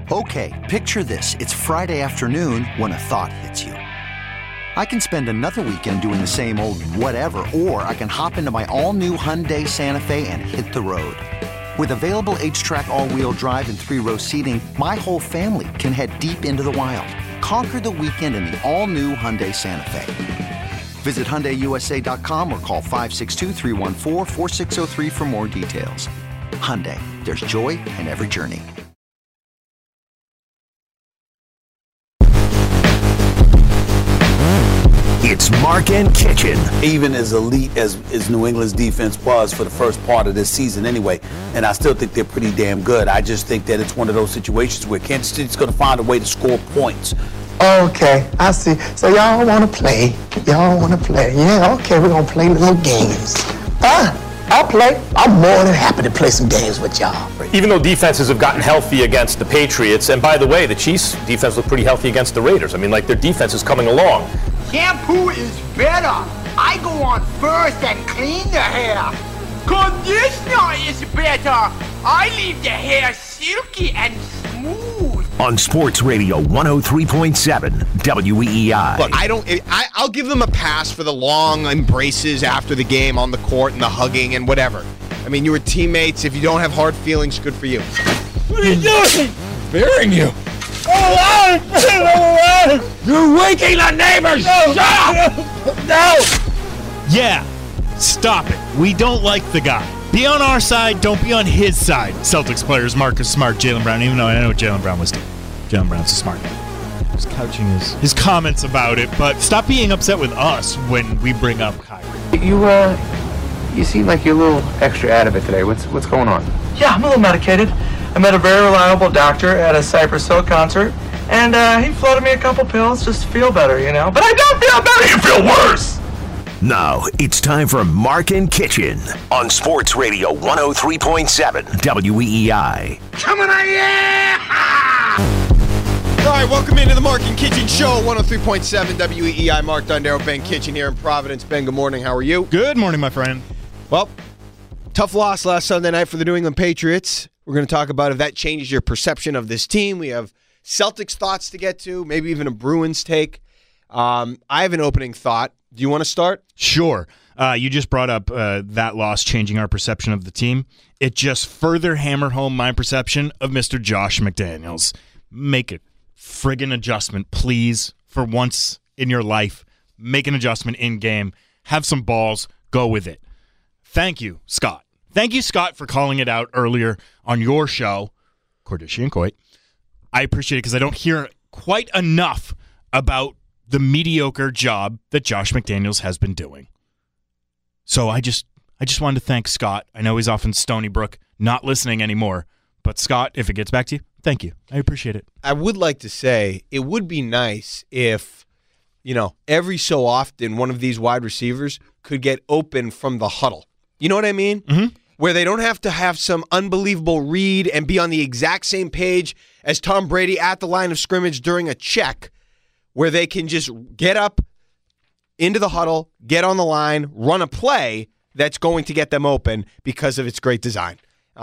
Okay, picture this. It's Friday afternoon when a thought hits you. I can spend another weekend doing the same old whatever, or I can hop into my all-new Hyundai Santa Fe and hit the road. With available H-Track all-wheel drive and 3-row seating, my whole family can head deep into the wild. Conquer the weekend in the all-new Hyundai Santa Fe. Visit HyundaiUSA.com or call 562-314-4603 for more details. Hyundai, there's joy in every journey. It's Mark and Kitchen. Even as elite as New England's defense was for the first part of this season anyway, and I still think they're pretty damn good. I just think that it's one of those situations where Kansas City's going to find a way to score points. Okay, I see. So y'all want to play. Y'all want to play. Yeah, okay, we're going to play little games. I'll play. I'm more than happy to play some games with y'all. Even though defenses have gotten healthy against the Patriots, and by the way, the Chiefs' defense looked pretty healthy against the Raiders. I mean, like, their defense is coming along. Shampoo is better. I go on first and clean the hair. Conditioner is better. I leave the hair silky and smooth. On Sports Radio 103.7 WEEI. Look, I'll give them a pass for the long embraces after the game on the court and the hugging and whatever. I mean, you were teammates. If you don't have hard feelings, good for you. What are you doing? Burying you. You're waking the neighbors! No. Shut up! No! Yeah, stop it. We don't like the guy. Be on our side, don't be on his side. Celtics players Marcus Smart, Jaylen Brown, even though I know what Jaylen Brown was doing. Jaylen Brown's a smart guy. Just couching his comments about it, but stop being upset with us when we bring up Kyrie. You seem like you're a little extra out of it today. What's going on? Yeah, I'm a little medicated. I met a very reliable doctor at a Cypress Hill concert, and he floated me a couple pills just to feel better, you know. But I don't feel better, you feel worse! Now, it's time for Mark and Kitchen on Sports Radio 103.7 WEEI. Coming on, yeah! All right, welcome into the Mark and Kitchen Show, 103.7 WEEI. Mark Dondero, Ben Kitchen here in Providence. Ben, good morning. How are you? Good morning, my friend. Well, tough loss last Sunday night for the New England Patriots. We're going to talk about if that changes your perception of this team. We have Celtics thoughts to get to, maybe even a Bruins take. I have an opening thought. Do you want to start? Sure. You just brought up that loss changing our perception of the team. It just further hammered home my perception of Mr. Josh McDaniels. Make a friggin' adjustment, please, for once in your life. Make an adjustment in game. Have some balls. Go with it. Thank you, Scott. Thank you, Scott, for calling it out earlier on your show, Cordischi and Coit. I appreciate it because I don't hear quite enough about the mediocre job that Josh McDaniels has been doing. So I just wanted to thank Scott. I know he's off in Stony Brook, not listening anymore. But Scott, if it gets back to you, thank you. I appreciate it. I would like to say it would be nice if, every so often one of these wide receivers could get open from the huddle. You know what I mean? Mm-hmm. Where they don't have to have some unbelievable read and be on the exact same page as Tom Brady at the line of scrimmage during a check, where they can just get up into the huddle, get on the line, run a play that's going to get them open because of its great design.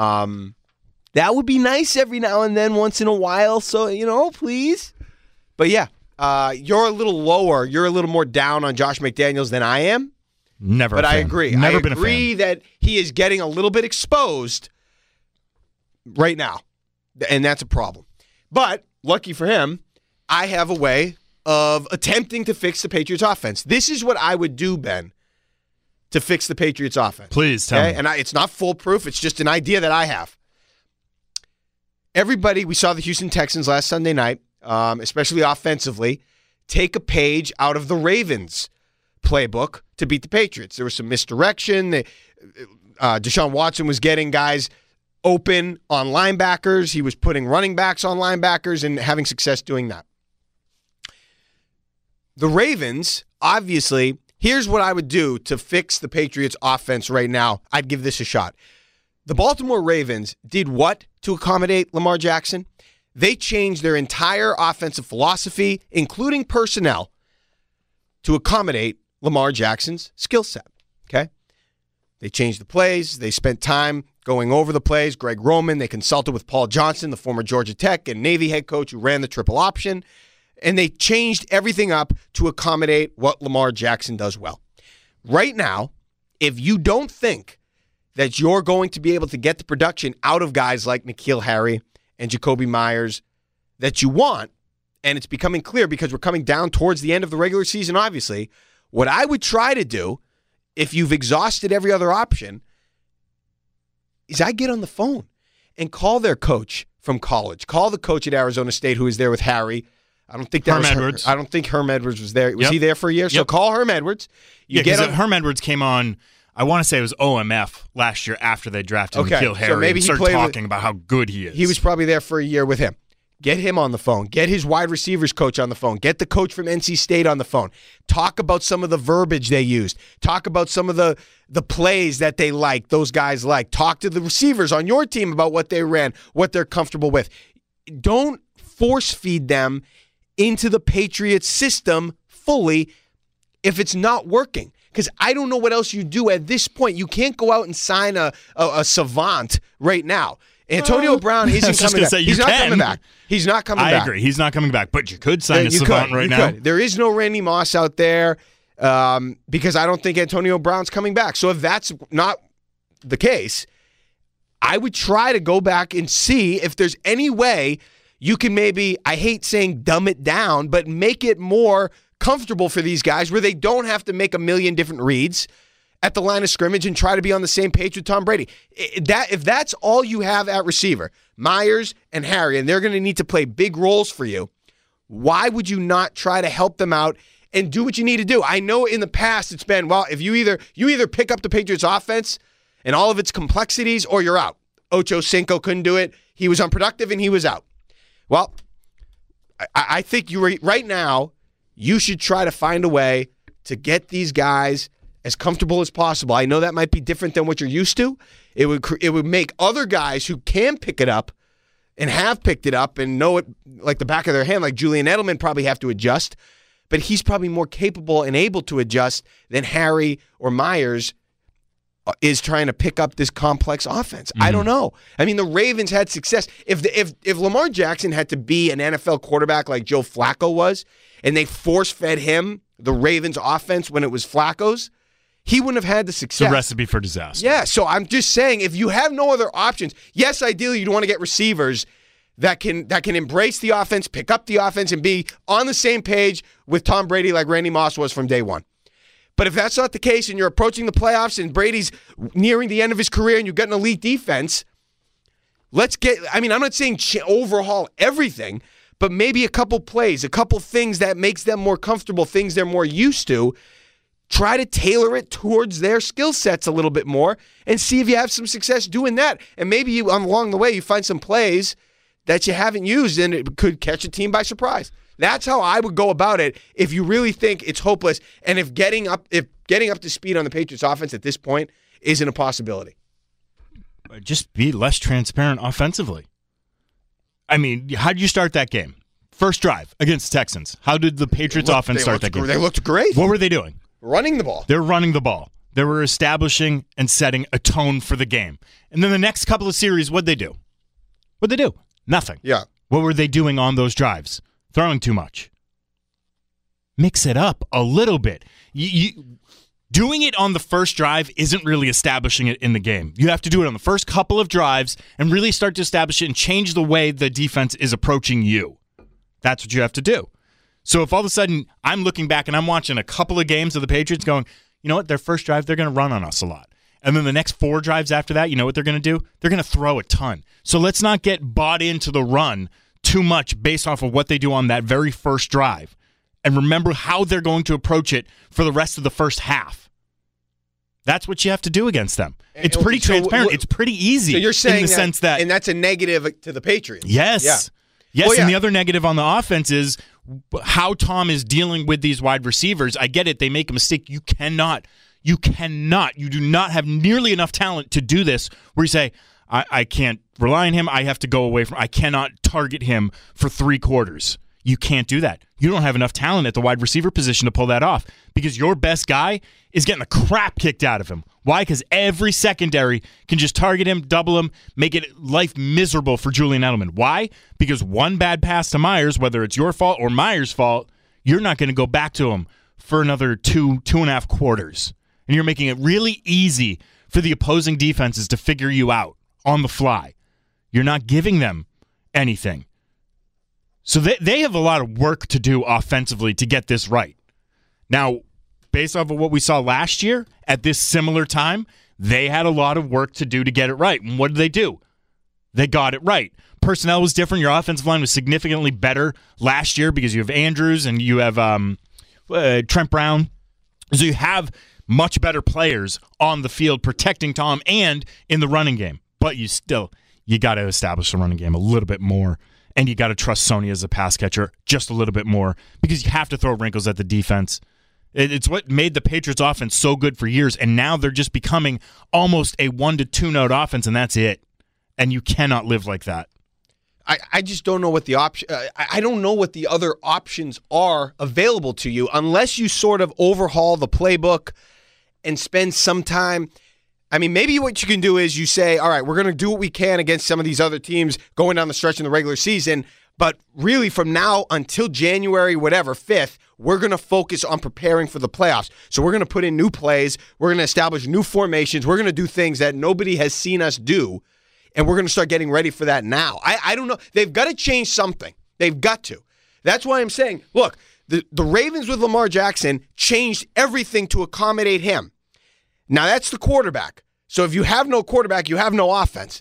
That would be nice every now and then, once in a while, so, please. But yeah, you're a little lower. You're a little more down on Josh McDaniels than I am. Never. But a fan. I agree. Never I been agree a fan. that he is getting a little bit exposed right now, and that's a problem. But lucky for him, I have a way of attempting to fix the Patriots offense. This is what I would do, Ben, to fix the Patriots offense. Please tell me. And it's not foolproof. It's just an idea that I have. Everybody, we saw the Houston Texans last Sunday night, especially offensively, take a page out of the Ravens playbook to beat the Patriots. There was some misdirection. Deshaun Watson was getting guys open on linebackers. He was putting running backs on linebackers and having success doing that. The Ravens, obviously, here's what I would do to fix the Patriots offense right now. I'd give this a shot. The Baltimore Ravens did what to accommodate Lamar Jackson? They changed their entire offensive philosophy, including personnel, to accommodate Lamar Jackson's skill set. Okay? They changed the plays. They spent time going over the plays. Greg Roman, they consulted with Paul Johnson, the former Georgia Tech and Navy head coach who ran the triple option, and they changed everything up to accommodate what Lamar Jackson does well. Right now, if you don't think that you're going to be able to get the production out of guys like N'Keal Harry and Jakobi Meyers that you want, and it's becoming clear because we're coming down towards the end of the regular season, obviously, what I would try to do, if you've exhausted every other option, is I get on the phone and call their coach from college. Call the coach at Arizona State who was there with Harry. I don't think that was Edwards. I don't think Herm Edwards was there. Was he there for a year? So call Herm Edwards. Herm Edwards came on, I want to say it was OMF last year after they drafted N'Keal Harry. So maybe and he started talking about how good he is. He was probably there for a year with him. Get him on the phone. Get his wide receivers coach on the phone. Get the coach from NC State on the phone. Talk about some of the verbiage they used. Talk about some of the plays that they like, those guys like. Talk to the receivers on your team about what they ran, what they're comfortable with. Don't force feed them into the Patriots system fully if it's not working. Because I don't know what else you do at this point. You can't go out and sign a savant right now. Antonio Brown isn't coming back. He's not coming back. He's not coming back. I agree. He's not coming back. But you could sign a savant right now. There is no Randy Moss out there because I don't think Antonio Brown's coming back. So if that's not the case, I would try to go back and see if there's any way you can maybe, I hate saying dumb it down, but make it more comfortable for these guys where they don't have to make a million different reads at the line of scrimmage and try to be on the same page with Tom Brady. If that's all you have at receiver, Myers and Harry, and they're going to need to play big roles for you, why would you not try to help them out and do what you need to do? I know in the past it's been, well, if you either pick up the Patriots offense and all of its complexities or you're out. Ocho Cinco couldn't do it. He was unproductive and he was out. Well, I think right now you should try to find a way to get these guys as comfortable as possible. I know that might be different than what you're used to. It would make other guys who can pick it up and have picked it up and know it like the back of their hand, like Julian Edelman, probably have to adjust. But he's probably more capable and able to adjust than Harry or Myers is trying to pick up this complex offense. I don't know. I mean, the Ravens had success. If Lamar Jackson had to be an NFL quarterback like Joe Flacco was, and they force-fed him the Ravens offense when it was Flacco's, he wouldn't have had the success. It's a recipe for disaster. Yeah, so I'm just saying, if you have no other options, yes, ideally you'd want to get receivers that can embrace the offense, pick up the offense, and be on the same page with Tom Brady like Randy Moss was from day one. But if that's not the case and you're approaching the playoffs and Brady's nearing the end of his career and you've got an elite defense, I'm not saying overhaul everything, but maybe a couple plays, a couple things that makes them more comfortable, things they're more used to. Try to tailor it towards their skill sets a little bit more and see if you have some success doing that. And maybe along the way you find some plays that you haven't used and it could catch a team by surprise. That's how I would go about it if you really think it's hopeless and if getting up to speed on the Patriots offense at this point isn't a possibility. Just be less transparent offensively. I mean, how did you start that game? First drive against the Texans. How did the Patriots offense start that game? They looked great. What were they doing? Running the ball. They're running the ball. They were establishing and setting a tone for the game. And then the next couple of series, what'd they do? Nothing. Yeah. What were they doing on those drives? Throwing too much. Mix it up a little bit. Doing it on the first drive isn't really establishing it in the game. You have to do it on the first couple of drives and really start to establish it and change the way the defense is approaching you. That's what you have to do. So if all of a sudden I'm looking back and I'm watching a couple of games of the Patriots going, you know what, their first drive, they're going to run on us a lot. And then the next 4 drives after that, you know what they're going to do? They're going to throw a ton. So let's not get bought into the run too much based off of what they do on that very first drive. And remember how they're going to approach it for the rest of the first half. That's what you have to do against them. It's pretty transparent. It's pretty easy. So you're saying in the sense that, and that's a negative to the Patriots. Yes. Yeah. Yes, Well, yeah. And the other negative on the offense is how Tom is dealing with these wide receivers. I get it. They make a mistake. You do not have nearly enough talent to do this where you say, I can't rely on him. I have to go away from, I cannot target him for 3 quarters. You can't do that. You don't have enough talent at the wide receiver position to pull that off because your best guy is getting the crap kicked out of him. Why? Because every secondary can just target him, double him, make it life miserable for Julian Edelman. Why? Because one bad pass to Myers, whether it's your fault or Myers' fault, you're not going to go back to him for another 2.5 quarters. And you're making it really easy for the opposing defenses to figure you out on the fly. You're not giving them anything. So they have a lot of work to do offensively to get this right. Now, based off of what we saw last year at this similar time, they had a lot of work to do to get it right. And what did they do? They got it right. Personnel was different. Your offensive line was significantly better last year because you have Andrews and you have Trent Brown. So you have much better players on the field protecting Tom and in the running game. But you got to establish the running game a little bit more. And you got to trust Sony as a pass catcher just a little bit more because you have to throw wrinkles at the defense. It's what made the Patriots offense so good for years, and now they're just becoming almost a 1 to 2 note offense, and that's it. And you cannot live like that. I just don't know what the option. I don't know what the other options are available to you unless you sort of overhaul the playbook and spend some time. I mean, maybe what you can do is you say, all right, we're going to do what we can against some of these other teams going down the stretch in the regular season, but really from now until January, 5th, we're going to focus on preparing for the playoffs. So we're going to put in new plays, we're going to establish new formations, we're going to do things that nobody has seen us do, and we're going to start getting ready for that now. I don't know. They've got to change something. They've got to. That's why I'm saying, look, the Ravens with Lamar Jackson changed everything to accommodate him. Now, that's the quarterback. So if you have no quarterback, you have no offense.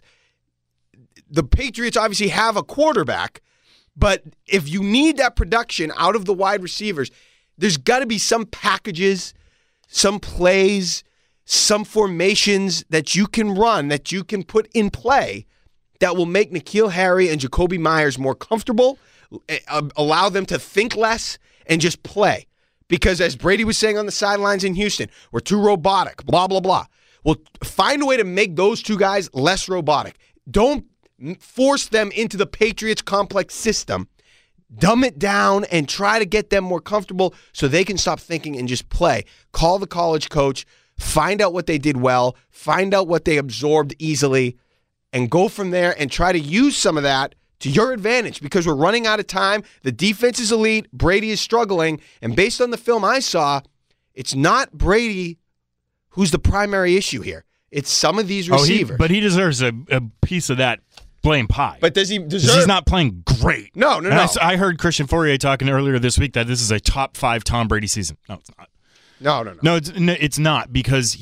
The Patriots obviously have a quarterback, but if you need that production out of the wide receivers, there's got to be some packages, some plays, some formations that you can run, that you can put in play that will make N'Keal Harry and Jakobi Meyers more comfortable, allow them to think less, and just play. Because as Brady was saying on the sidelines in Houston, we're too robotic, blah, blah, blah. Well, find a way to make those two guys less robotic. Don't force them into the Patriots complex system. Dumb it down and try to get them more comfortable so they can stop thinking and just play. Call the college coach, find out what they did well, find out what they absorbed easily, and go from there and try to use some of that to your advantage because we're running out of time. The defense is elite. Brady is struggling. And based on the film I saw, it's not Brady who's the primary issue here. It's some of these receivers. But he deserves a piece of that blame pie. But does he deserve? He's not playing great. No. I heard Christian Fourier talking earlier this week that this is a top 5 Tom Brady season. No, it's not. No. No, it's not because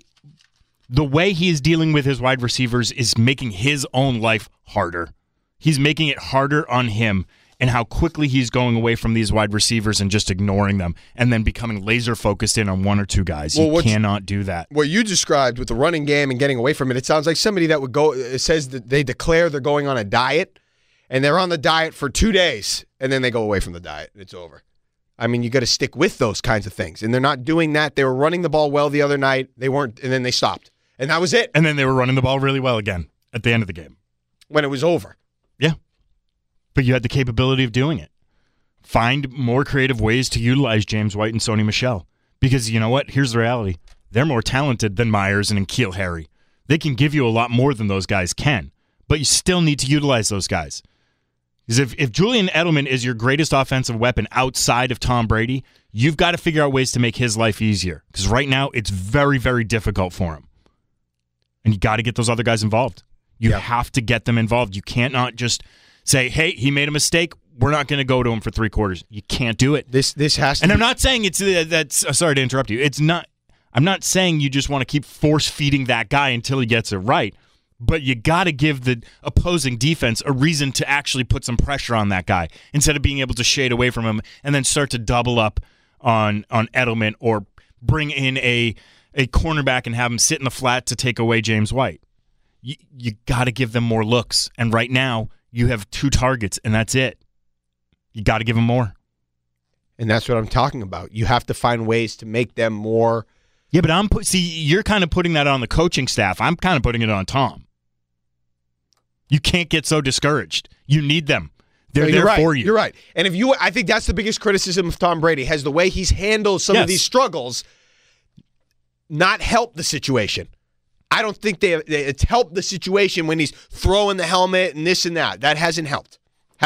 the way he is dealing with his wide receivers is making his own life harder. He's making it harder on him and how quickly he's going away from these wide receivers and just ignoring them and then becoming laser focused in on 1 or 2 guys. You cannot do that. What you described with the running game and getting away from it sounds like somebody that would go, it says that they declare they're going on a diet and they're on the diet for 2 days and then they go away from the diet and it's over. I mean, you got to stick with those kinds of things. And they're not doing that. They were running the ball well the other night. They weren't, and then they stopped. And that was it. And then they were running the ball really well again at the end of the game. When it was over. Yeah. But you had the capability of doing it. Find more creative ways to utilize James White and Sony Michel. Because you know what? Here's the reality. They're more talented than Myers and N'Keal Harry. They can give you a lot more than those guys can. But you still need to utilize those guys. Because if Julian Edelman is your greatest offensive weapon outside of Tom Brady, you've got to figure out ways to make his life easier. Because right now, it's very, very difficult for him. And you got to get those other guys involved. You have to get them involved. You can't not just say, hey, he made a mistake. We're not going to go to him for 3 quarters. You can't do it. This has to. And I'm not saying it's that's. Sorry to interrupt you. It's not. I'm not saying you just want to keep force feeding that guy until he gets it right. But you got to give the opposing defense a reason to actually put some pressure on that guy instead of being able to shade away from him and then start to double up on Edelman or bring in a cornerback and have him sit in the flat to take away James White. You got to give them more looks. And right now, you have 2 targets, and that's it. You got to give them more. And that's what I'm talking about. You have to find ways to make them more. Yeah, but you're kind of putting that on the coaching staff. I'm kind of putting it on Tom. You can't get so discouraged. You need them. They're there right. for you. You're right. And I think that's the biggest criticism of Tom Brady, has the way he's handled some of these struggles not helped the situation. I don't think it's helped the situation when he's throwing the helmet and this and that. That hasn't helped.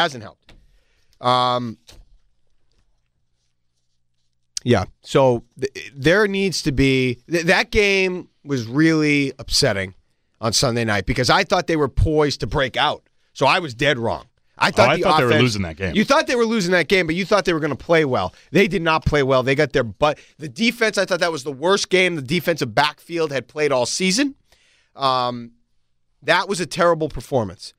Yeah. So there needs to be that game was really upsetting on Sunday night because I thought they were poised to break out. So I was dead wrong. I thought they were losing that game. You thought they were losing that game, but you thought they were going to play well. They did not play well. They got their butt. The defense, I thought that was the worst game the defensive backfield had played all season. That was a terrible performance.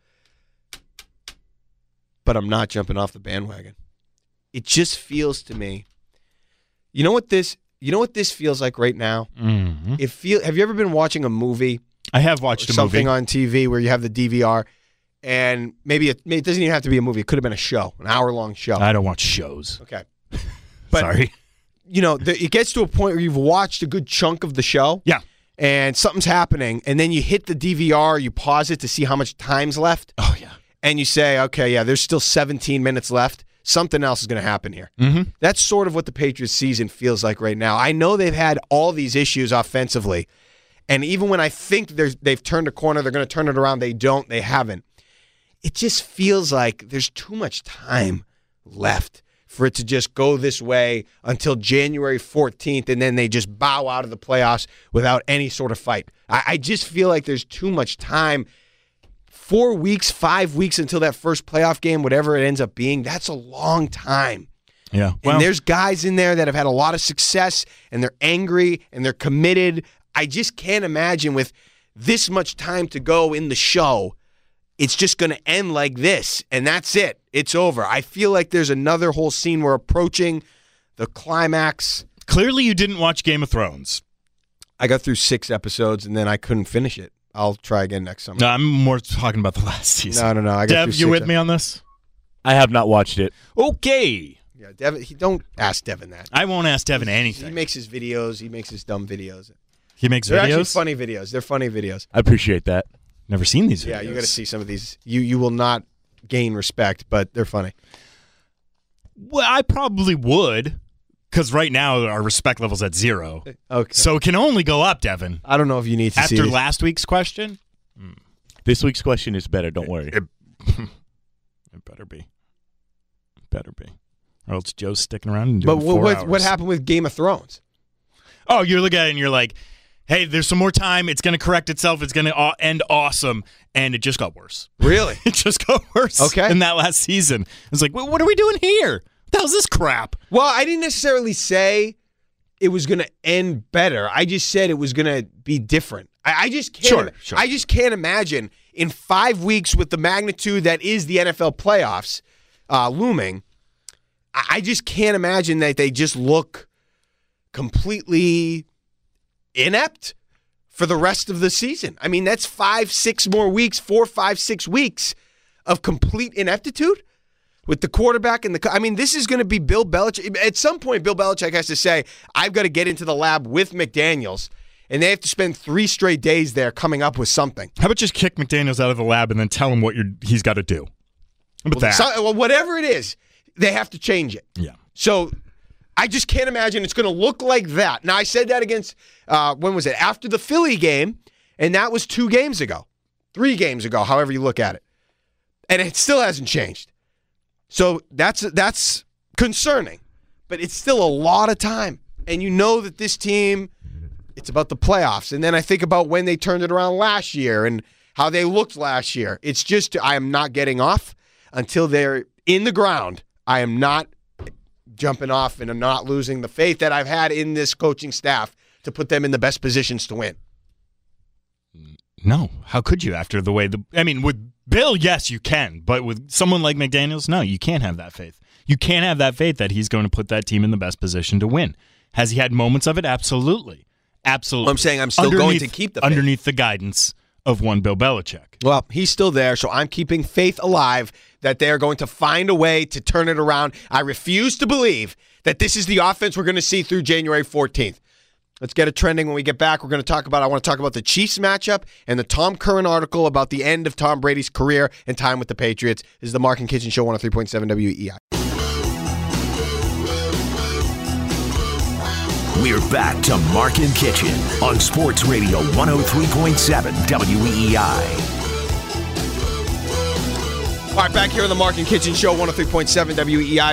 But I'm not jumping off the bandwagon. It just feels to me. You know what this feels like right now? Mm-hmm. Have you ever been watching a movie? I have watched something on TV where you have the DVR. And maybe it doesn't even have to be a movie. It could have been a show, an hour-long show. I don't watch shows. Okay. But, sorry. It gets to a point where you've watched a good chunk of the show. Yeah. And something's happening, and then you hit the DVR, you pause it to see how much time's left. Oh, yeah. And you say, okay, yeah, there's still 17 minutes left. Something else is going to happen here. Mm-hmm. That's sort of what the Patriots season feels like right now. I know they've had all these issues offensively, and even when I think they've turned a corner, they're going to turn it around, they don't, they haven't. It just feels like there's too much time left for it to just go this way until January 14th, and then they just bow out of the playoffs without any sort of fight. I just feel like there's too much time. 4 weeks, 5 weeks until that first playoff game, whatever it ends up being, that's a long time. Yeah. Well, and there's guys in there that have had a lot of success, and they're angry, and they're committed. I just can't imagine with this much time to go in the show, it's just going to end like this, and that's it. It's over. I feel like there's another whole scene we're approaching, the climax. Clearly you didn't watch Game of Thrones. I got through 6 episodes, and then I couldn't finish it. I'll try again next summer. No, I'm more talking about the last season. No. I got Dev, you with me on this? I have not watched it. Okay. Yeah, Devin. Don't ask Devin that. I won't ask Devin anything. He makes his videos. He makes his dumb videos. He makes They're videos? actually funny videos. They're funny videos. I appreciate that. Never seen these videos. Yeah, you got to see some of these. You will not gain respect, but they're funny. Well, I probably would, because right now our respect level's at 0. Okay. So it can only go up, Devin. I don't know if you need to see After it. last week's question? This week's question is better. Don't worry. It better be. Better be. Or else Joe's sticking around and doing But 4 hours. what happened with Game of Thrones? Oh, you're looking at it and you're like, hey, there's some more time. It's going to correct itself. It's going to end awesome. And it just got worse. Really? It just got worse in that last season. It's like, what are we doing here? What the hell's this crap? Well, I didn't necessarily say it was going to end better. I just said it was going to be different. I just can't. Sure. I just can't imagine in 5 weeks with the magnitude that is the NFL playoffs looming. I just can't imagine that they just look completely inept for the rest of the season. I mean, that's 5-6 more weeks, 4, 5, 6 weeks of complete ineptitude with the quarterback and I mean, this is going to be Bill Belichick. At some point, Bill Belichick has to say, I've got to get into the lab with McDaniels, and they have to spend 3 straight days there coming up with something. How about just kick McDaniels out of the lab and then tell him what he's got to do? How about that? Well, whatever it is, they have to change it. Yeah. So I just can't imagine it's going to look like that. Now, I said that against, when was it? After the Philly game, and that was 2 games ago. 3 games ago, however you look at it. And it still hasn't changed. So that's concerning. But it's still a lot of time. And you know that this team, it's about the playoffs. And then I think about when they turned it around last year and how they looked last year. It's just, I am not getting off until they're in the ground. I am not jumping off and I'm not losing the faith that I've had in this coaching staff to put them in the best positions to win. No. How could you after the way with Bill, yes, you can. But with someone like McDaniels, no, you can't have that faith. You can't have that faith that he's going to put that team in the best position to win. Has he had moments of it? Absolutely. Absolutely. Well, I'm saying I'm still going to keep the faith. Underneath the guidance of one Bill Belichick. Well, he's still there, so I'm keeping faith alive that they're going to find a way to turn it around. I refuse to believe that this is the offense we're going to see through January 14th. Let's get it trending. When we get back, I want to talk about the Chiefs matchup and the Tom Curran article about the end of Tom Brady's career and time with the Patriots. This is the Mark and Kitchen Show, 103.7 WEEI. We're back to Mark and Kitchen on Sports Radio 103.7 WEEI. All right, back here on the Mark and Kitchen Show, 103.7 WEEI,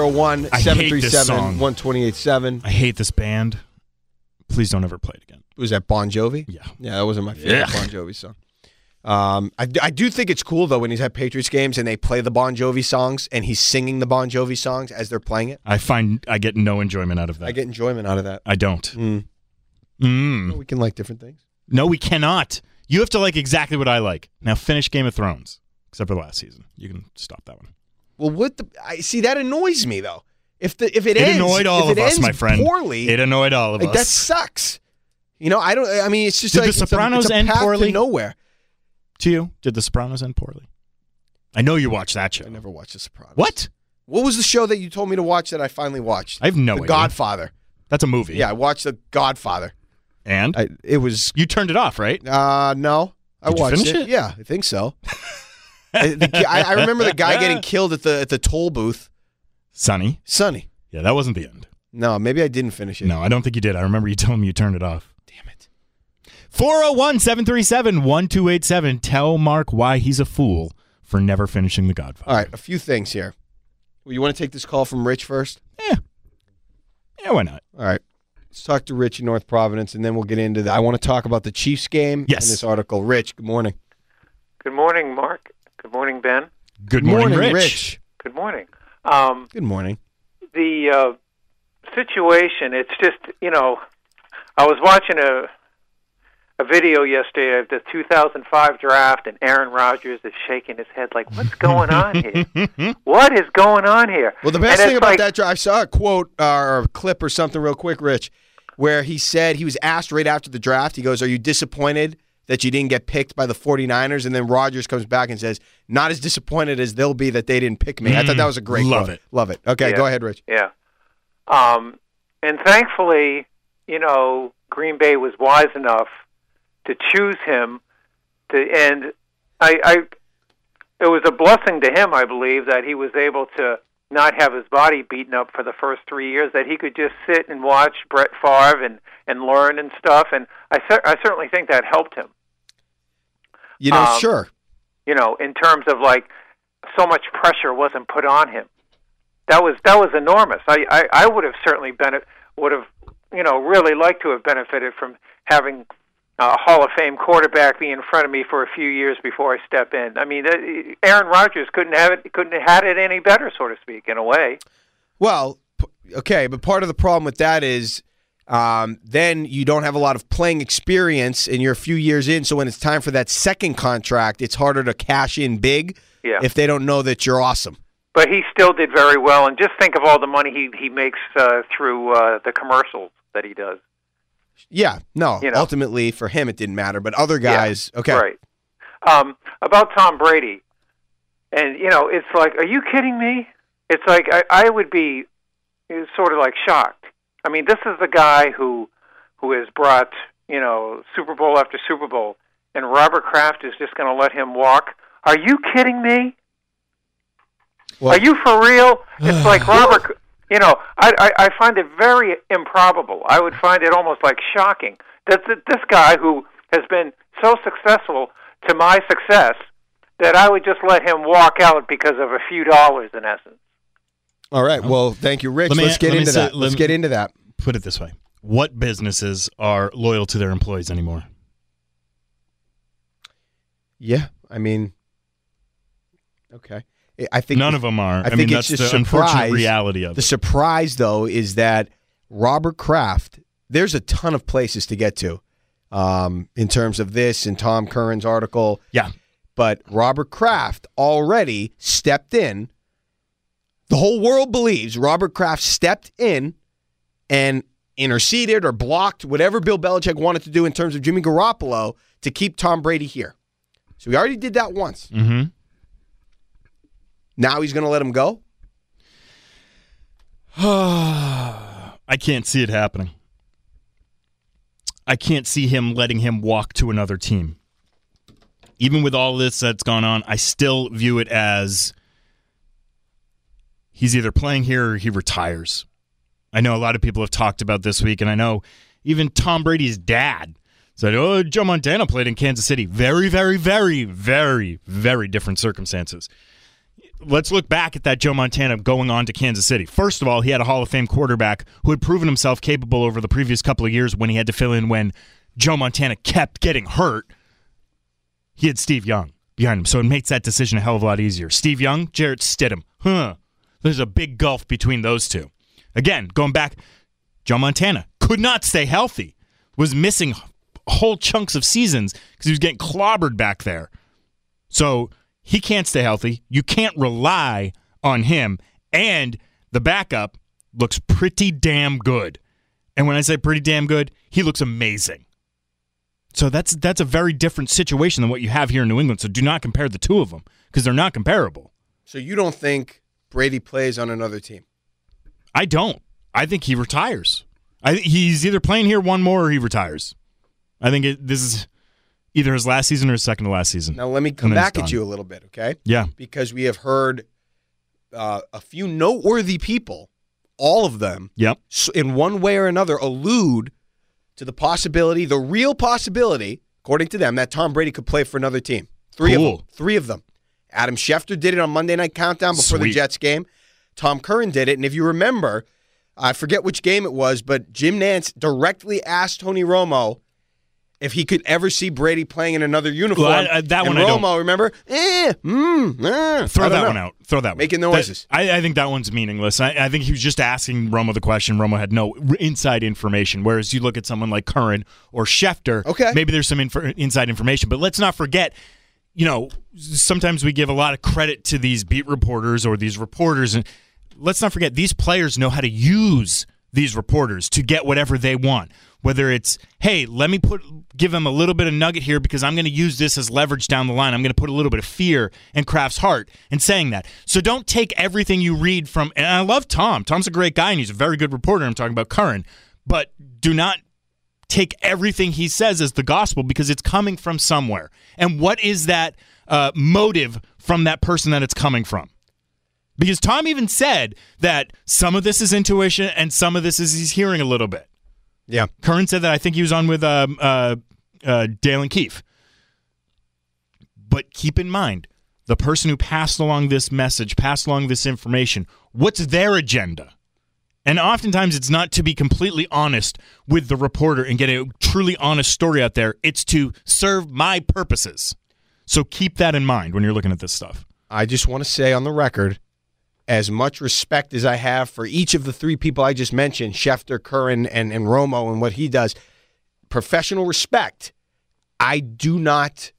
401-737-1287. I hate this band. Please don't ever play it again. Was that Bon Jovi? Yeah. Yeah, that wasn't my favorite Bon Jovi song. I do think it's cool, though, when he's at Patriots games and they play the Bon Jovi songs and he's singing the Bon Jovi songs as they're playing it. I get no enjoyment out of that. I get enjoyment out of that. I don't. We can like different things. No, we cannot. You have to like exactly what I like. Now finish Game of Thrones, except for the last season. You can stop that one. Well, see, that annoys me, though. If it annoyed all of us, my friend. Poorly, it annoyed all of us. That sucks. You know, it's just Did like The Sopranos it's a end path poorly? to nowhere. To you, did The Sopranos end poorly? I know you watched that show. I never watched The Sopranos. What? What was the show that you told me to watch that I finally watched? I have no idea. The Godfather. That's a movie. Yeah, I watched The Godfather. And? It was... You turned it off, right? No. I Did watched you finish it? Yeah, I think so. I remember the guy getting killed at the toll booth. Sonny. Yeah, that wasn't the end. No, maybe I didn't finish it. No, I don't think you did. I remember you telling me you turned it off. Damn it. 401-737-1287. Tell Mark why he's a fool for never finishing The Godfather. All right, a few things here. Well, you want to take this call from Rich first? Yeah, why not? All right. Let's talk to Rich in North Providence, and then we'll get into that. I want to talk about the Chiefs game and this article. Rich, good morning. Good morning, Mark. Good morning, Ben. Good morning, Rich. Good morning. Good morning. The situation, it's just, I was watching a video yesterday of the 2005 draft, and Aaron Rodgers is shaking his head like, what's going on here? What is going on here? Well, the best thing about that draft, I saw a quote or a clip or something real quick, Rich, where he said, he was asked right after the draft, he goes, are you disappointed that you didn't get picked by the 49ers? And then Rodgers comes back and says, not as disappointed as they'll be that they didn't pick me. I thought that was a great quote. Love it. Okay, go ahead, Rich. Yeah. And thankfully, Green Bay was wise enough to choose him and it was a blessing to him, I believe, that he was able to not have his body beaten up for the first 3 years, that he could just sit and watch Brett Favre and learn and stuff. And I certainly think that helped him. Sure. In terms of so much pressure wasn't put on him. That was enormous. I would have certainly really liked to have benefited from having a Hall of Fame quarterback be in front of me for a few years before I step in. I mean, Aaron Rodgers couldn't have had it any better, so to speak, in a way. Well, okay, but part of the problem with that is then you don't have a lot of playing experience and you're a few years in, so when it's time for that second contract, it's harder to cash in big if they don't know that you're awesome. But he still did very well, and just think of all the money he makes through the commercials that he does. Yeah, no, ultimately for him it didn't matter, but other guys, okay. Right. About Tom Brady, and, it's like, are you kidding me? It's like I would be sort of shocked. I mean, this is the guy who has brought, Super Bowl after Super Bowl, and Robert Kraft is just going to let him walk. Are you kidding me? Are you for real? It's like Robert, I find it very improbable. I would find it almost shocking that this guy who has been so successful to my success, that I would just let him walk out because of a few dollars in essence. All right. Well, thank you, Rich. Let's get into that. Let's get into that. Put it this way. What businesses are loyal to their employees anymore? Yeah. I mean, okay. I think none of them are. I think that's it's just the unfortunate reality of it. The surprise, though, is that Robert Kraft, there's a ton of places to get to in terms of this and Tom Curran's article. Yeah. But Robert Kraft already stepped in. The whole world believes Robert Kraft stepped in and interceded or blocked whatever Bill Belichick wanted to do in terms of Jimmy Garoppolo to keep Tom Brady here. So he already did that once. Mm-hmm. Now he's going to let him go? I can't see it happening. I can't see him letting him walk to another team. Even with all this that's gone on, I still view it as he's either playing here or he retires. I know a lot of people have talked about this week, and I know even Tom Brady's dad said, oh, Joe Montana played in Kansas City. Very, very, very, very, very different circumstances. Let's look back at that Joe Montana going on to Kansas City. First of all, he had a Hall of Fame quarterback who had proven himself capable over the previous couple of years when he had to fill in when Joe Montana kept getting hurt. He had Steve Young behind him, so it makes that decision a hell of a lot easier. Steve Young, Jarrett Stidham. There's a big gulf between those two. Again, going back, Joe Montana could not stay healthy, was missing whole chunks of seasons because he was getting clobbered back there. So he can't stay healthy. You can't rely on him. And the backup looks pretty damn good. And when I say pretty damn good, he looks amazing. So that's a very different situation than what you have here in New England. So do not compare the two of them because they're not comparable. So you don't think Brady plays on another team? I don't. I think he retires. He's either playing here one more or he retires. I think this is either his last season or his second to last season. Now let me come back at you a little bit, okay? Yeah. Because we have heard a few noteworthy people, all of them, in one way or another, allude to the possibility, the real possibility, according to them, that Tom Brady could play for another team. Three of them. Adam Schefter did it on Monday Night Countdown before the Jets game. Tom Curran did it, and if you remember, I forget which game it was, but Jim Nantz directly asked Tony Romo if he could ever see Brady playing in another uniform. Well, that one I don't. Romo, remember? Throw that one out. Throw that one. Making noises. I think that one's meaningless. I think he was just asking Romo the question. Romo had no inside information, whereas you look at someone like Curran or Schefter, maybe there's some inside information. But let's not forget, sometimes we give a lot of credit to these beat reporters or these reporters, and let's not forget these players know how to use these reporters to get whatever they want. Whether it's, hey, let me give him a little bit of nugget here because I'm going to use this as leverage down the line. I'm going to put a little bit of fear in Kraft's heart in saying that. So don't take everything you read from, and I love Tom. Tom's a great guy, and he's a very good reporter. I'm talking about Curran. But do not take everything he says as the gospel because it's coming from somewhere. And what is that motive from that person that it's coming from? Because Tom even said that some of this is intuition and some of this is he's hearing a little bit. Yeah. Curran said that. I think he was on with Dalen Keefe. But keep in mind, the person who passed along this message, passed along this information, what's their agenda? And oftentimes it's not to be completely honest with the reporter and get a truly honest story out there. It's to serve my purposes. So keep that in mind when you're looking at this stuff. I just want to say on the record, as much respect as I have for each of the three people I just mentioned, Schefter, Curran, and Romo and what he does, professional respect, I do not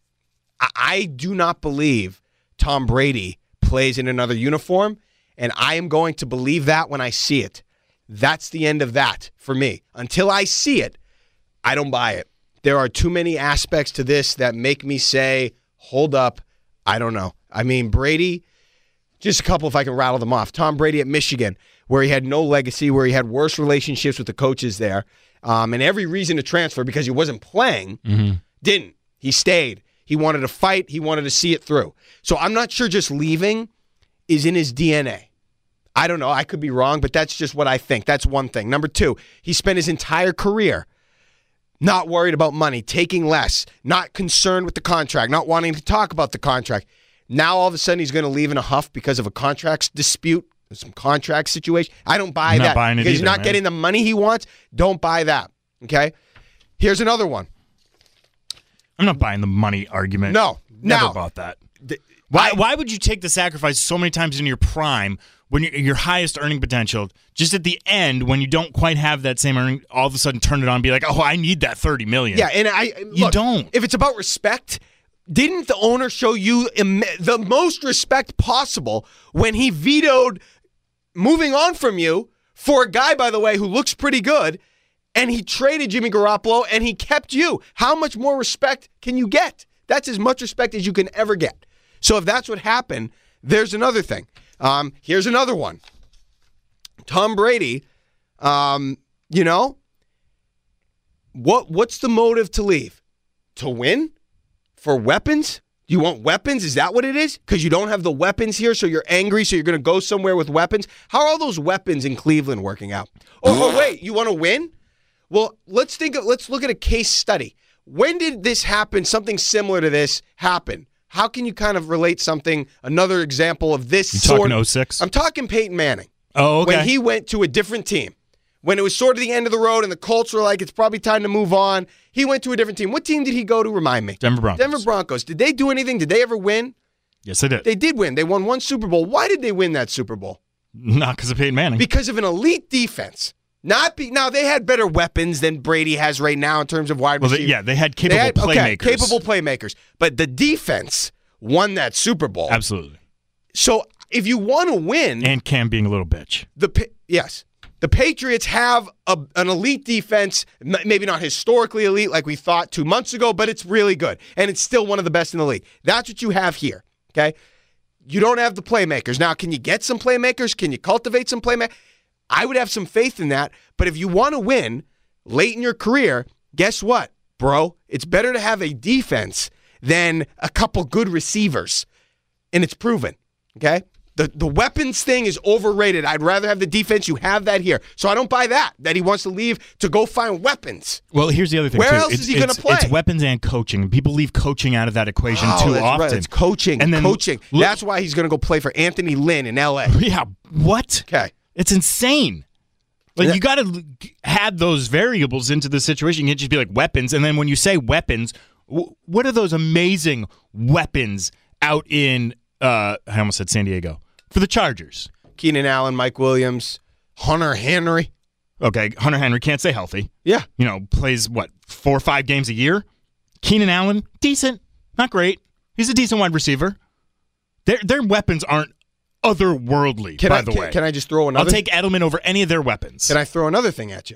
believe Tom Brady plays in another uniform, and I am going to believe that when I see it. That's the end of that for me. Until I see it, I don't buy it. There are too many aspects to this that make me say, hold up, I don't know. I mean, Brady, just a couple if I can rattle them off. Tom Brady at Michigan, where he had no legacy, where he had worse relationships with the coaches there, and every reason to transfer because he wasn't playing, didn't. He stayed. He wanted to fight. He wanted to see it through. So I'm not sure just leaving is in his DNA. I don't know. I could be wrong, but that's just what I think. That's one thing. Number two, he spent his entire career not worried about money, taking less, not concerned with the contract, not wanting to talk about the contract. Now, all of a sudden, he's going to leave in a huff because of a contract dispute, some contract situation. I don't buy that. Because he's not getting the money he wants. Don't buy that. Okay? Here's another one. I'm not buying the money argument. No. Never bought that. Why would you take the sacrifice so many times in your prime when your highest earning potential, just at the end when you don't quite have that same earning, all of a sudden turn it on and be like, oh, I need that $30 million. Yeah, and you don't. If it's about respect, didn't the owner show you the most respect possible when he vetoed moving on from you for a guy, by the way, who looks pretty good, and he traded Jimmy Garoppolo and he kept you? How much more respect can you get? That's as much respect as you can ever get. So if that's what happened, there's another thing. Here's another one. Tom Brady, What's the motive to leave? To win? For weapons? Do you want weapons? Is that what it is? Because you don't have the weapons here, so you're angry, so you're going to go somewhere with weapons? How are all those weapons in Cleveland working out? Oh, wait, you want to win? Well, let's look at a case study. When did this happen, something similar to this happen? How can you kind of relate another example of this You're talking 06? I'm talking Peyton Manning. Oh, okay. When he went to a different team. When it was sort of the end of the road and the Colts were like, it's probably time to move on, he went to a different team. What team did he go to? Remind me. Denver Broncos. Denver Broncos. Did they do anything? Did they ever win? Yes, they did. They did win. They won one Super Bowl. Why did they win that Super Bowl? Not because of Peyton Manning. Because of an elite defense. Now, they had better weapons than Brady has right now in terms of wide receivers. They had capable playmakers. Okay, capable playmakers. But the defense won that Super Bowl. Absolutely. So if you want to win... And Cam being a little bitch. Yes. The Patriots have an elite defense, maybe not historically elite like we thought 2 months ago, but it's really good. And it's still one of the best in the league. That's what you have here, okay? You don't have the playmakers. Now, can you get some playmakers? Can you cultivate some playmakers? I would have some faith in that. But if you want to win late in your career, guess what, bro? It's better to have a defense than a couple good receivers. And it's proven, okay? The weapons thing is overrated. I'd rather have the defense. You have that here. So I don't buy that he wants to leave to go find weapons. Well, here's the other thing, Where too. else is he going to play? It's weapons and coaching. People leave coaching out of that equation too often. Right. It's coaching. And then coaching. That's why he's going to go play for Anthony Lynn in L.A. Yeah, what? Okay. It's insane. Like, you got to add those variables into the situation. You can't just be like weapons. And then when you say weapons, what are those amazing weapons out in, I almost said San Diego, for the Chargers? Keenan Allen, Mike Williams, Hunter Henry. Okay, Hunter Henry can't stay healthy. Yeah. Plays, 4 or 5 games a year? Keenan Allen, decent. Not great. He's a decent wide receiver. Their weapons aren't otherworldly, by the way. Can I just throw another? I'll take Edelman over any of their weapons. Can I throw another thing at you?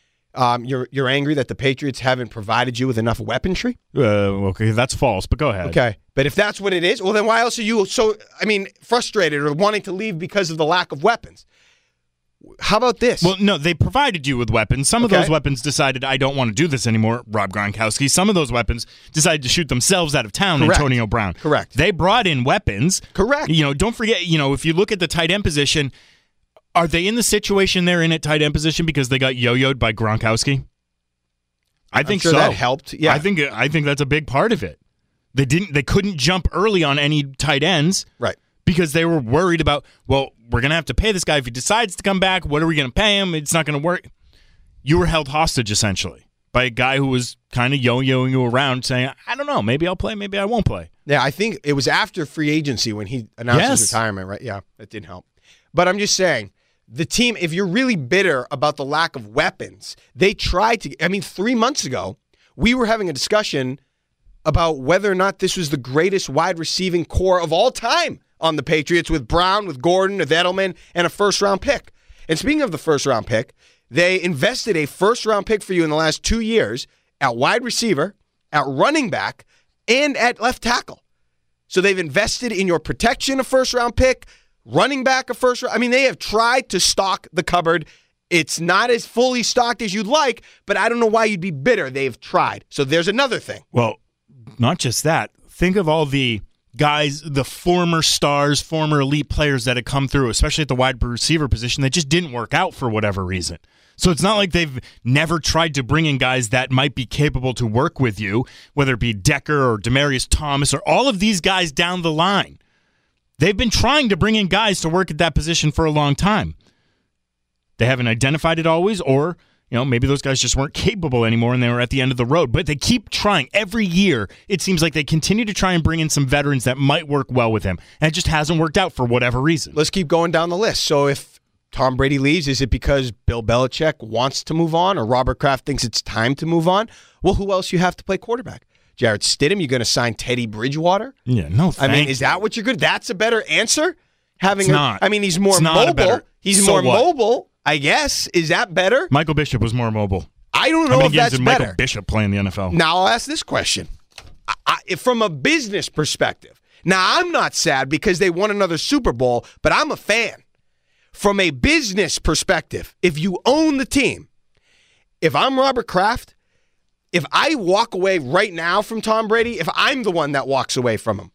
You're angry that the Patriots haven't provided you with enough weaponry? Okay, that's false, but go ahead. Okay, but if that's what it is, well, then why else are you frustrated or wanting to leave because of the lack of weapons? How about this? Well, no, they provided you with weapons. Some of those weapons decided, I don't want to do this anymore, Rob Gronkowski. Some of those weapons decided to shoot themselves out of town, Correct. Antonio Brown. Correct. They brought in weapons. Correct. Don't forget, if you look at the tight end position, are they in the situation they're in at tight end position because they got yo-yoed by Gronkowski? I think so. That helped. Yeah. I think that's a big part of it. They couldn't jump early on any tight ends. Right. Because they were worried about, we're going to have to pay this guy if he decides to come back. What are we going to pay him? It's not going to work. You were held hostage, essentially, by a guy who was kind of yo-yoing you around saying, I don't know, maybe I'll play, maybe I won't play. Yeah, I think it was after free agency when he announced his retirement, right? Yeah, that didn't help. But I'm just saying, the team, if you're really bitter about the lack of weapons, they tried to, 3 months ago, we were having a discussion about whether or not this was the greatest wide receiving core of all time on the Patriots with Brown, with Gordon, with Edelman, and a first-round pick. And speaking of the first-round pick, they invested a first-round pick for you in the last 2 years at wide receiver, at running back, and at left tackle. So they've invested in your protection, a first-round pick, running back, a first-round. They have tried to stock the cupboard. It's not as fully stocked as you'd like, but I don't know why you'd be bitter. They've tried. So there's another thing. Well, not just that. Think of all the guys, the former stars, former elite players that had come through, especially at the wide receiver position, that just didn't work out for whatever reason. So it's not like they've never tried to bring in guys that might be capable to work with you, whether it be Decker or Demaryius Thomas or all of these guys down the line. They've been trying to bring in guys to work at that position for a long time. They haven't identified it always, or maybe those guys just weren't capable anymore and they were at the end of the road. But they keep trying. Every year, it seems like they continue to try and bring in some veterans that might work well with him. And it just hasn't worked out for whatever reason. Let's keep going down the list. So if Tom Brady leaves, is it because Bill Belichick wants to move on or Robert Kraft thinks it's time to move on? Well, who else you have to play quarterback? Jarrett Stidham, you're going to sign Teddy Bridgewater? Yeah, no thanks. Is that what you're good? That's a better answer? Not. He's more mobile. He's more mobile. I guess. Is that better? Michael Bishop was more mobile. I don't know if that's better. Michael Bishop playing the NFL. Now I'll ask this question. From a business perspective, now I'm not sad because they won another Super Bowl, but I'm a fan. From a business perspective, if you own the team, if I'm Robert Kraft, if I walk away right now from Tom Brady, if I'm the one that walks away from him,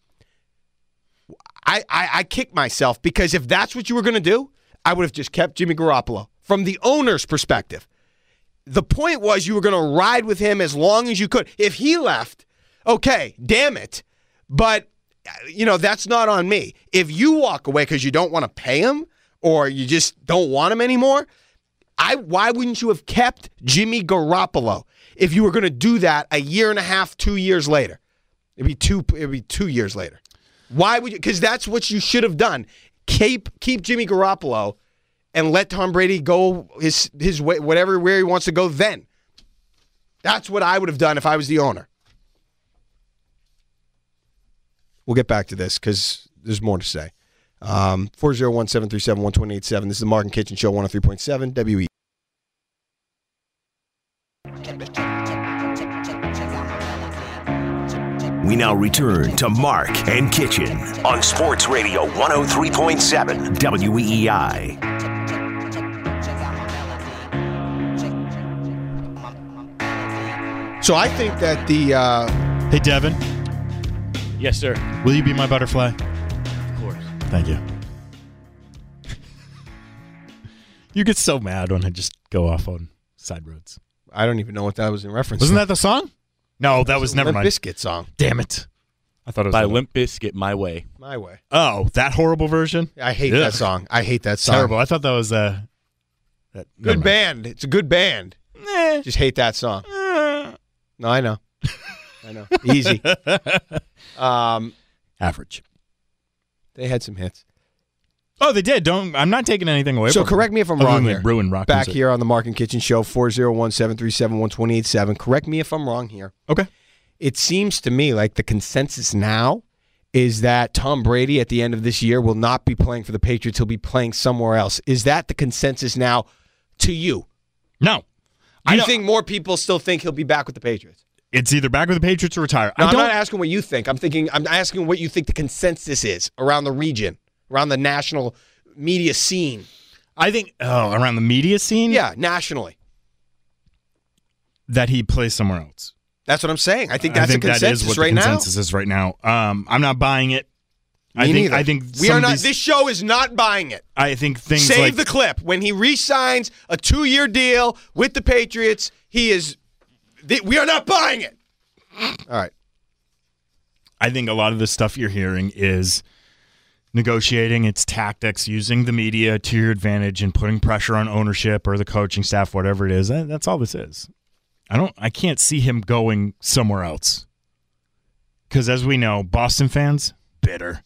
I kick myself, because if that's what you were going to do, I would have just kept Jimmy Garoppolo from the owner's perspective. The point was you were going to ride with him as long as you could. If he left, okay, damn it. But, that's not on me. If you walk away because you don't want to pay him or you just don't want him anymore, why wouldn't you have kept Jimmy Garoppolo if you were going to do that a year and a half, 2 years later? It'd be 2 years later. Why would you? Because that's what you should have done. Keep Jimmy Garoppolo and let Tom Brady go his way, where he wants to go then. That's what I would have done if I was the owner. We'll get back to this because there's more to say. 401-737-1287. This is the Mark and Kitchen Show, 103.7 WE. We now return to Mark and Kitchen on Sports Radio 103.7 WEEI. So I think that Hey, Devin. Yes, sir. Will you be my butterfly? Of course. Thank you. You get so mad when I just go off on side roads. I don't even know what that was in reference Wasn't to. that the song? No, that was never Limp mind. Bizkit song. Damn it. I thought it was by Limp Bizkit, My Way. My Way. Oh, that horrible version? I hate that song. I hate that song. Terrible. I thought that was good band. It's a good band. Just hate that song. No, I know. I know. Easy. Average. They had some hits. Oh, they did. I'm not taking anything away So from correct me if I'm other wrong than here. Ruin rock Back music. here on the Mark and Kitchen Show, 401-737-1287. Correct me if I'm wrong here. Okay. It seems to me like the consensus now is that Tom Brady at the end of this year will not be playing for the Patriots. He'll be playing somewhere else. Is that the consensus now to you? No. I think more people still think he'll be back with the Patriots. It's either back with the Patriots or retire. No, I'm not asking what you think. I'm asking what you think the consensus is around the region, around the national media scene. I think around the media scene? Yeah, nationally. That he plays somewhere else. That's what I'm saying. I think that's the consensus that is what right the now. consensus is right now. I'm not buying it. Me neither. I think we are not. This show is not buying it. I think things Save the clip. When he re-signs a 2-year deal with the Patriots, he is. We are not buying it. All right. I think a lot of the stuff you're hearing is negotiating. It's tactics, using the media to your advantage and putting pressure on ownership or the coaching staff, whatever it is. That's all this is. I can't see him going somewhere else. Because as we know, Boston fans, bitter.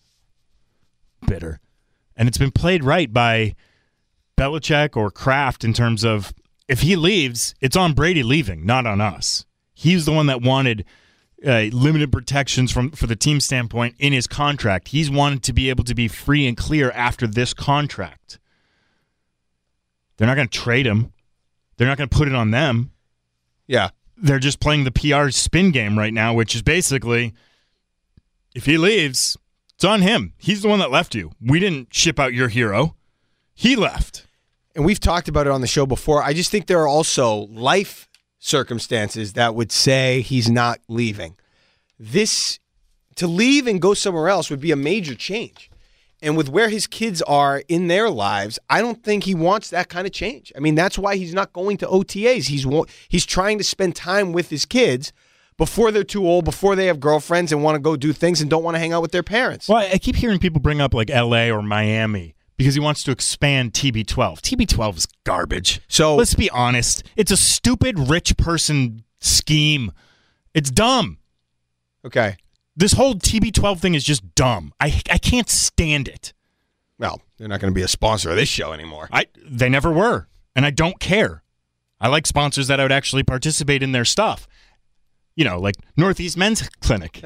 And it's been played right by Belichick or Kraft in terms of if he leaves, it's on Brady leaving, not on us. He's the one that wanted limited protections for the team standpoint in his contract. He's wanted to be able to be free and clear after this contract. They're not going to trade him. They're not going to put it on them. Yeah. They're just playing the PR spin game right now, which is basically, if he leaves, it's on him. He's the one that left you. We didn't ship out your hero. He left. And we've talked about it on the show before. I just think there are also life circumstances that would say he's not leaving. To leave and go somewhere else would be a major change. And with where his kids are in their lives, I don't think he wants that kind of change. I mean, that's why he's not going to OTAs. He's trying to spend time with his kids before they're too old, before they have girlfriends and want to go do things and don't want to hang out with their parents. Well, I keep hearing people bring up like LA or Miami because he wants to expand TB12. TB12 is garbage. So let's be honest. It's a stupid rich person scheme. It's dumb. Okay. This whole TB12 thing is just dumb. I can't stand it. Well, they're not going to be a sponsor of this show anymore. They never were, and I don't care. I like sponsors that I would actually participate in their stuff. You know, like Northeast Men's Clinic.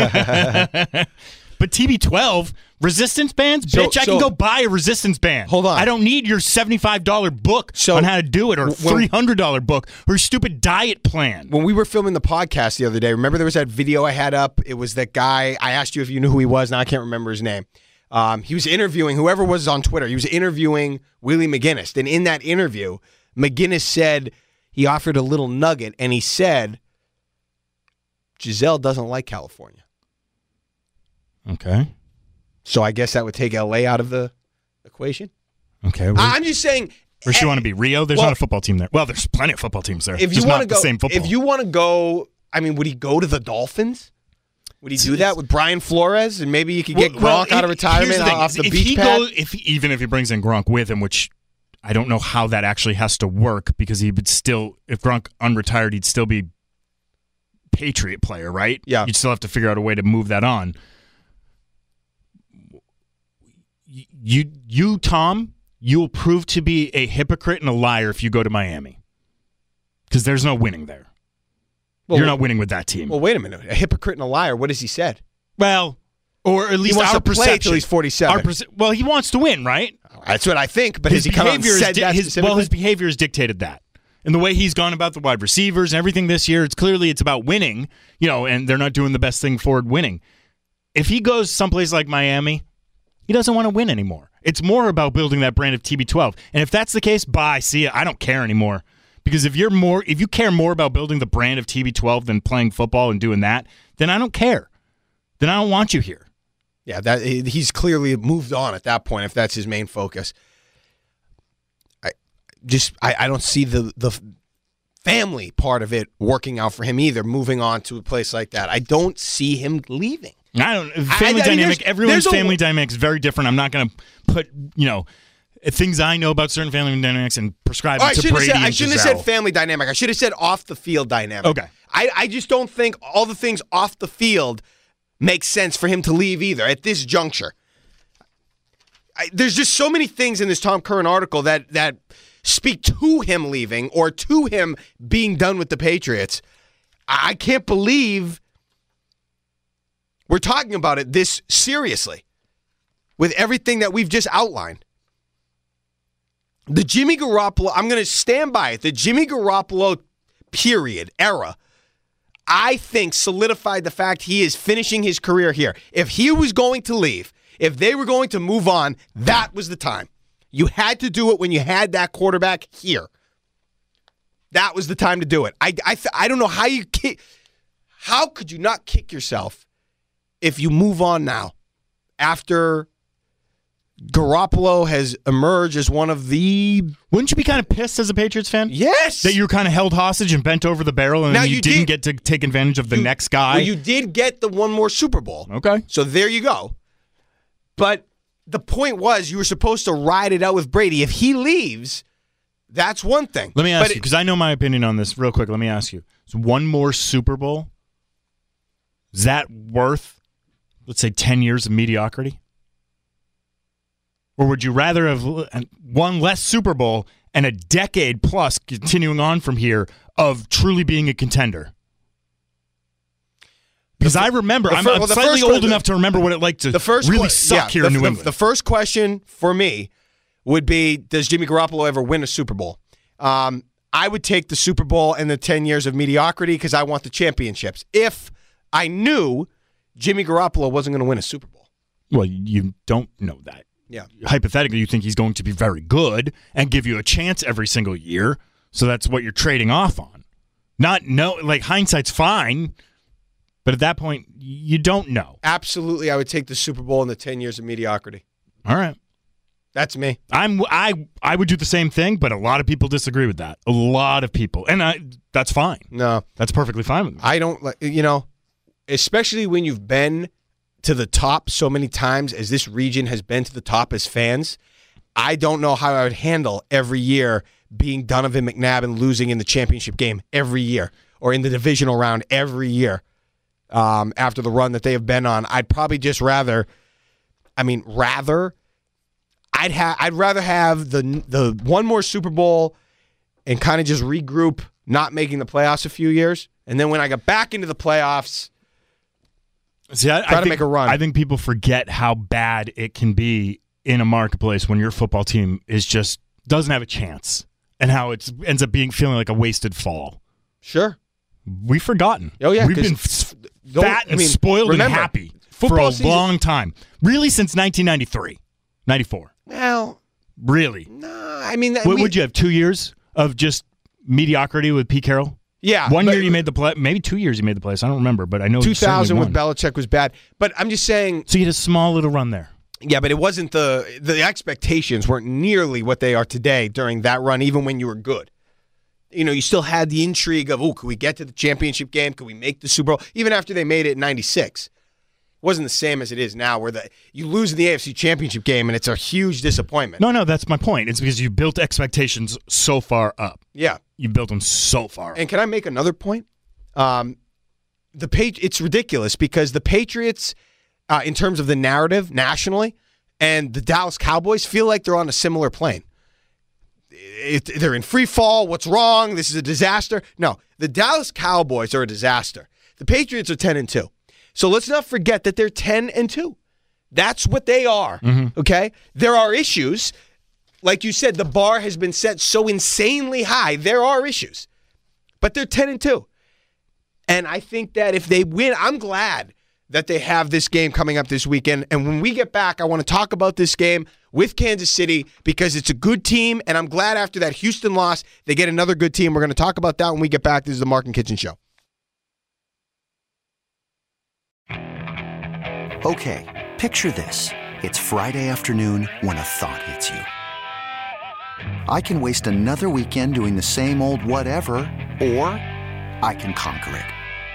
But TB12, resistance bands? Bitch, I can go buy a resistance band. Hold on. I don't need your $75 book on how to do it or $300 book or stupid diet plan. When we were filming the podcast the other day, remember there was that video I had up? It was that guy, I asked you if you knew who he was. Now I can't remember his name. He was interviewing, whoever was on Twitter, he was interviewing Willie McGinnis. And in that interview, McGinnis said, he offered a little nugget, and he said Giselle doesn't like California. Okay. So I guess that would take LA out of the equation. Okay. I'm just saying. Where she want to be? Rio? There's not a football team there. Well, there's plenty of football teams there. If you want to go, if you want to go, I mean, would he go to the Dolphins? Would he do that with Brian Flores, and maybe you could get Gronk out of retirement off the beach pad? Even if he brings in Gronk with him, which I don't know how that actually has to work, because he would still, if Gronk unretired, he'd still be Patriot player, right? Yeah. You'd still have to figure out a way to move that on. You, Tom, you'll prove to be a hypocrite and a liar if you go to Miami, because there's no winning there. You're not winning with that team. Well, wait a minute. A hypocrite and a liar. What has he said? Well, or at least he wants our to play perception. till he's 47. Well, he wants to win, right? That's what I think. But has he come out and said that specifically? His behavior has dictated that. And the way he's gone about the wide receivers and everything this year, it's about winning, and they're not doing the best thing forward winning. If he goes someplace like Miami, he doesn't want to win anymore. It's more about building that brand of TB12. And if that's the case, bye, see ya. I don't care anymore. Because if you care more about building the brand of TB12 than playing football and doing that, then I don't care. Then I don't want you here. Yeah, that he's clearly moved on at that point if that's his main focus. I don't see the family part of it working out for him either, moving on to a place like that. I don't see him leaving. Family dynamic, everyone's family dynamic is very different. I'm not going to put, things I know about certain family dynamics and prescribe it to Brady and I shouldn't have said family dynamic. I should have said off the field dynamic. Okay. I just don't think all the things off the field make sense for him to leave either at this juncture. There's just so many things in this Tom Curran article that speak to him leaving or to him being done with the Patriots. I can't believe we're talking about it this seriously with everything that we've just outlined. The Jimmy Garoppolo, I'm going to stand by it, the Jimmy Garoppolo era, I think solidified the fact he is finishing his career here. If he was going to leave, if they were going to move on, that was the time. You had to do it when you had that quarterback here. That was the time to do it. I don't know how could you not kick yourself if you move on now after Garoppolo has emerged as one of the... Wouldn't you be kind of pissed as a Patriots fan? Yes! That you were kind of held hostage and bent over the barrel and you didn't get to take advantage of the next guy? Well, you did get the one more Super Bowl. Okay. So there you go. But the point was you were supposed to ride it out with Brady. If he leaves, that's one thing. Let me ask you, because I know my opinion on this real quick. Let me ask you. Is one more Super Bowl, is that worth, let's say, 10 years of mediocrity? Or would you rather have one less Super Bowl and a decade plus continuing on from here of truly being a contender? Because I remember, I'm slightly old enough to remember what it like to really suck here in New England. The first question for me would be, does Jimmy Garoppolo ever win a Super Bowl? I would take the Super Bowl and the 10 years of mediocrity because I want the championships. If I knew Jimmy Garoppolo wasn't going to win a Super Bowl. Well, you don't know that. Yeah. Hypothetically, you think he's going to be very good and give you a chance every single year. So that's what you're trading off on. Hindsight's fine, but at that point, you don't know. Absolutely, I would take the Super Bowl and the 10 years of mediocrity. All right. That's me. I would do the same thing, but a lot of people disagree with that. A lot of people. And that's fine. No. That's perfectly fine with me. I don't, especially when you've been to the top so many times as this region has been to the top as fans, I don't know how I would handle every year being Donovan McNabb and losing in the championship game every year or in the divisional round every year after the run that they have been on. I'd probably just I'd rather have the one more Super Bowl and kind of just regroup, not making the playoffs a few years, and then when I get back into the playoffs, try to make a run. I think people forget how bad it can be in a marketplace when your football team doesn't have a chance, and how it ends up feeling like a wasted fall. Sure, we've forgotten. Oh yeah, we've been fat and spoiled and happy for a long time. Really, since 1993, 94. Well, really? No, I mean, would you have 2 years of just mediocrity with Pete Carroll? Yeah. One year you made the play, maybe 2 years you made the playoffs. I don't remember, but I know 2000 with Belichick was bad. But I'm just saying. So you had a small little run there. Yeah, but it wasn't the expectations weren't nearly what they are today during that run, even when you were good. You know, you still had the intrigue of, could we get to the championship game? Could we make the Super Bowl? Even after they made it in 96. It wasn't the same as it is now where you lose in the AFC championship game and it's a huge disappointment. No, that's my point. It's because you built expectations so far up. Yeah. You built them so far up. And can I make another point? It's ridiculous because the Patriots, in terms of the narrative nationally, and the Dallas Cowboys feel like they're on a similar plane. They're in free fall. What's wrong? This is a disaster. No, the Dallas Cowboys are a disaster. The Patriots are 10-2. So let's not forget that they're 10-2. That's what they are. Mm-hmm. Okay? There are issues. Like you said, the bar has been set so insanely high. There are issues. But they're 10-2. And I think that if they win, I'm glad that they have this game coming up this weekend. And when we get back, I want to talk about this game with Kansas City because it's a good team. And I'm glad after that Houston loss, they get another good team. We're going to talk about that when we get back. This is the Mark and Kitchen Show. Okay, picture this. It's Friday afternoon when a thought hits you. I can waste another weekend doing the same old whatever, or I can conquer it.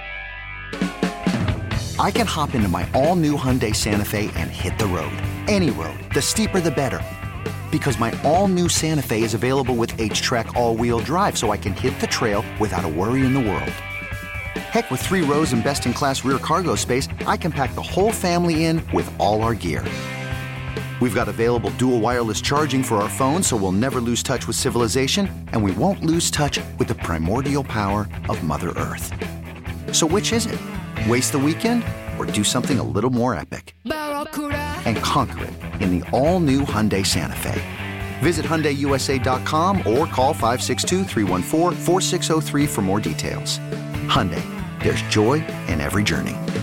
I can hop into my all-new Hyundai Santa Fe and hit the road. Any road. The steeper, the better. Because my all-new Santa Fe is available with H-Track all-wheel drive, so I can hit the trail without a worry in the world. Heck, with 3 rows and best-in-class rear cargo space, I can pack the whole family in with all our gear. We've got available dual wireless charging for our phones, so we'll never lose touch with civilization, and we won't lose touch with the primordial power of Mother Earth. So which is it? Waste the weekend or do something a little more epic? And conquer it in the all-new Hyundai Santa Fe. Visit HyundaiUSA.com or call 562-314-4603 for more details. Hyundai, there's joy in every journey.